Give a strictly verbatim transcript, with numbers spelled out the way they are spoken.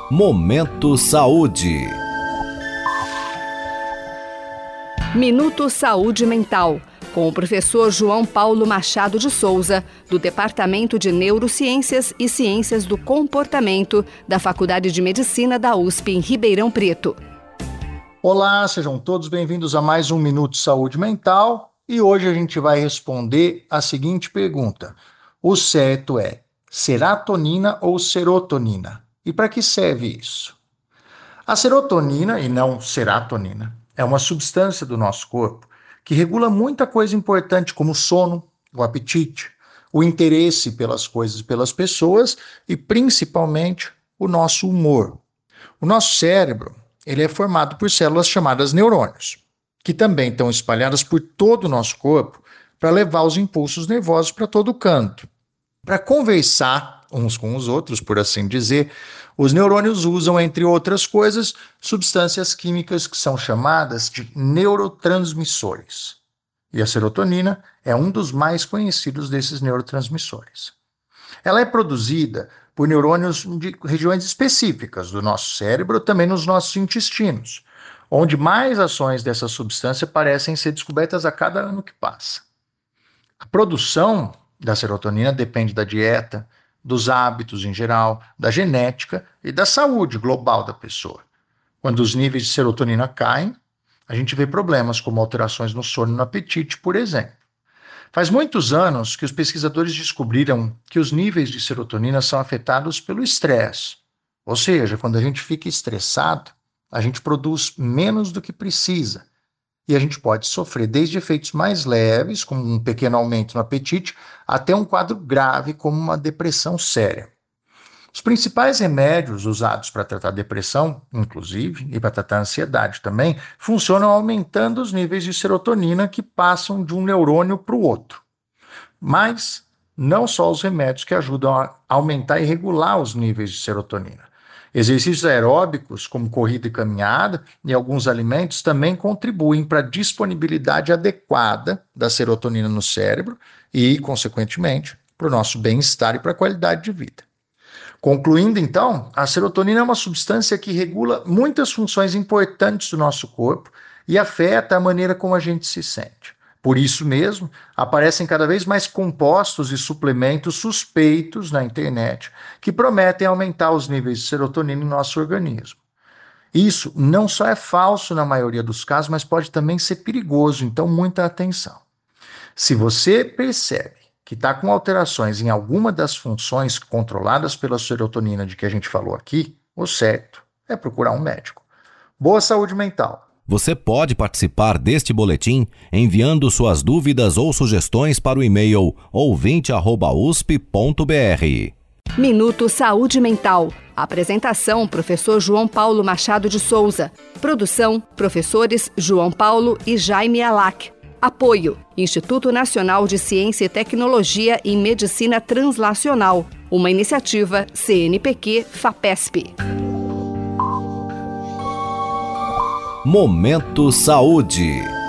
Momento Saúde. Minuto Saúde Mental, com o professor João Paulo Machado de Souza, do Departamento de Neurociências e Ciências do Comportamento da Faculdade de Medicina da U S P em Ribeirão Preto. Olá, sejam todos bem-vindos a mais um Minuto Saúde Mental e hoje a gente vai responder a seguinte pergunta: o certo é serotonina ou serotonina? E para que serve isso? A serotonina, e não serotonina, é uma substância do nosso corpo que regula muita coisa importante, como o sono, o apetite, o interesse pelas coisas e pelas pessoas e, principalmente, o nosso humor. O nosso cérebro, ele é formado por células chamadas neurônios, que também estão espalhadas por todo o nosso corpo para levar os impulsos nervosos para todo canto. Para conversar uns com os outros, por assim dizer, os neurônios usam, entre outras coisas, substâncias químicas que são chamadas de neurotransmissores. E a serotonina é um dos mais conhecidos desses neurotransmissores. Ela é produzida por neurônios de regiões específicas do nosso cérebro, também nos nossos intestinos, onde mais ações dessa substância parecem ser descobertas a cada ano que passa. A produção da serotonina depende da dieta, dos hábitos em geral, da genética e da saúde global da pessoa. Quando os níveis de serotonina caem, a gente vê problemas como alterações no sono e no apetite, por exemplo. Faz muitos anos que os pesquisadores descobriram que os níveis de serotonina são afetados pelo estresse. Ou seja, quando a gente fica estressado, a gente produz menos do que precisa. E a gente pode sofrer desde efeitos mais leves, como um pequeno aumento no apetite, até um quadro grave, como uma depressão séria. Os principais remédios usados para tratar depressão, inclusive, e para tratar ansiedade também, funcionam aumentando os níveis de serotonina que passam de um neurônio para o outro. Mas não só os remédios que ajudam a aumentar e regular os níveis de serotonina. Exercícios aeróbicos, como corrida e caminhada, e alguns alimentos também contribuem para a disponibilidade adequada da serotonina no cérebro e, consequentemente, para o nosso bem-estar e para a qualidade de vida. Concluindo, então, a serotonina é uma substância que regula muitas funções importantes do nosso corpo e afeta a maneira como a gente se sente. Por isso mesmo, aparecem cada vez mais compostos e suplementos suspeitos na internet que prometem aumentar os níveis de serotonina em nosso organismo. Isso não só é falso na maioria dos casos, mas pode também ser perigoso, então muita atenção. Se você percebe que está com alterações em alguma das funções controladas pela serotonina de que a gente falou aqui, o certo é procurar um médico. Boa saúde mental! Você pode participar deste boletim enviando suas dúvidas ou sugestões para o e-mail ouvinte arroba usp ponto br. Minuto Saúde Mental. Apresentação: professor João Paulo Machado de Souza. Produção: professores João Paulo e Jaime Alac. Apoio: Instituto Nacional de Ciência e Tecnologia em Medicina Translacional. Uma iniciativa C N P Q FAPESP. Momento Saúde.